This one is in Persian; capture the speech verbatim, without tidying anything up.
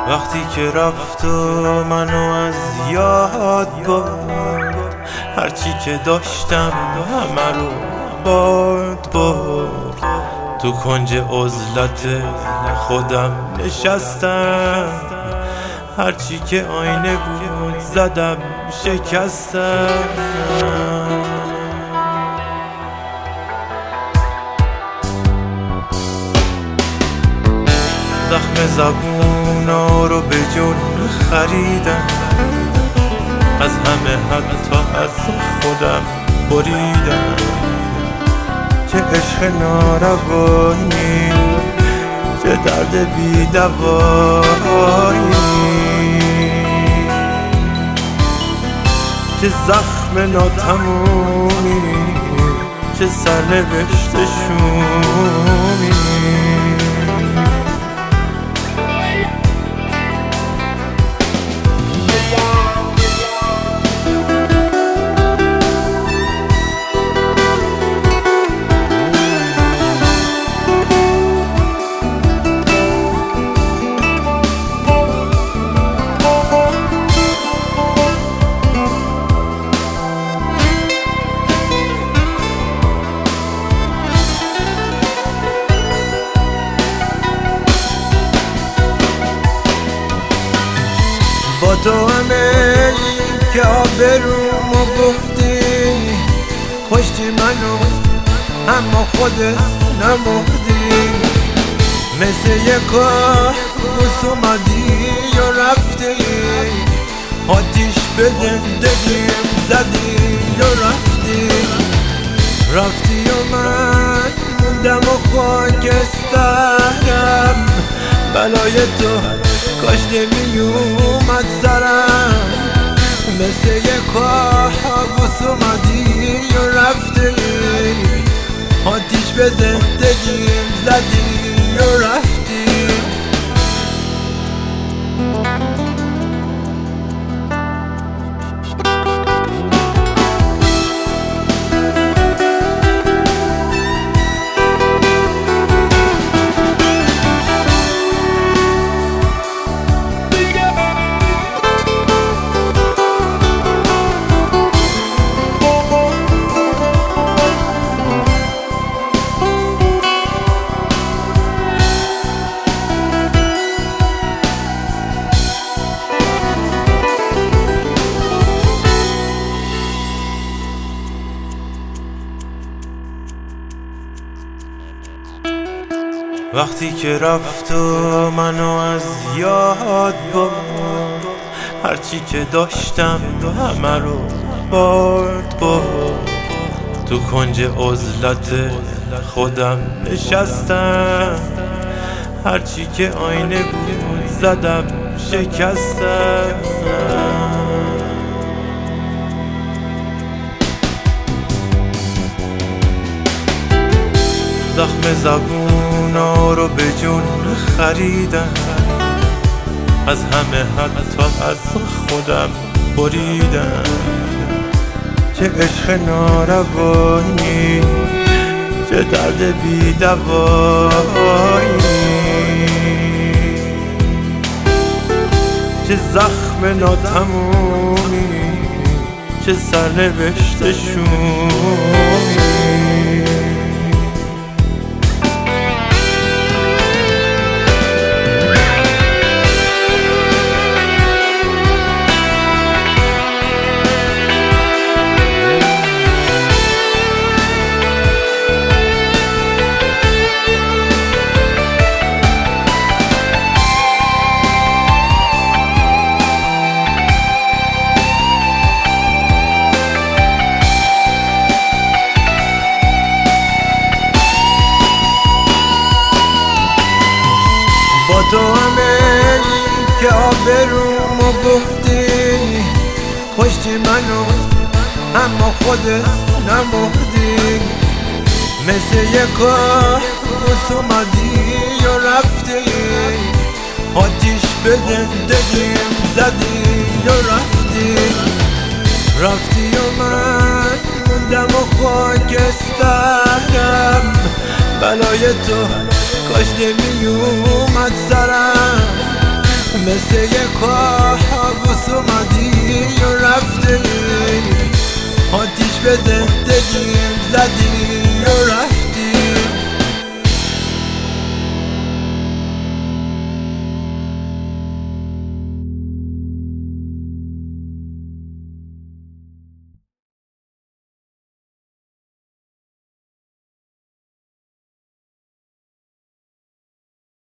وقتی که رفت و منو از یاد برد، هرچی که داشتم همه رو برد برد. تو کنج عزلت خودم نشستم، هرچی که آینه بود زدم شکستم. زخم زبونا رو به جون خریدم، از همه حتی از خودم بریدم. چه عشق ناروایی، چه درد بی دوایی، چه زخم ناتمومی، چه سرنوشت شومی. با تو همه که آبرومو بردی، کشتی منو اما خودت نمردی. مثل یک کابوس اومدی و رفتی، آتیش به زندگیم زدی و رفتی. رفتی و من موندم و خاکسترم، بلای تو کاش نمی اومد سرم. مثل یک کابوس اومدی و رفتی، آتیش به زندگیم زدی و رفتی. وقتی که رفت و منو از یاد برد، هرچی که داشتم همه رو برد برد. تو کنج عزلت خودم نشستم، هرچی که آینه بود زدم شکستم. زخم زبونا رو به جون خریدم، از همه حتی از خودم بریدم. چه عشق ناروایی، چه درد بی دوایی، چه زخم ناتمومی، چه سرنوشت شومی. با تو همه که آبرومو بردی، کشتی منو اما خودت نمردی. مثل یک کابوس اومدی و رفتی، آتیش به زندگیم زدی و رفتی. رفتی و من موندم و خاکسترم، بلای تو کاش نمی اومد سرم. مثل یک کابوس اومدی و رفتی، آتیش به زندگیم زدی و رفتی.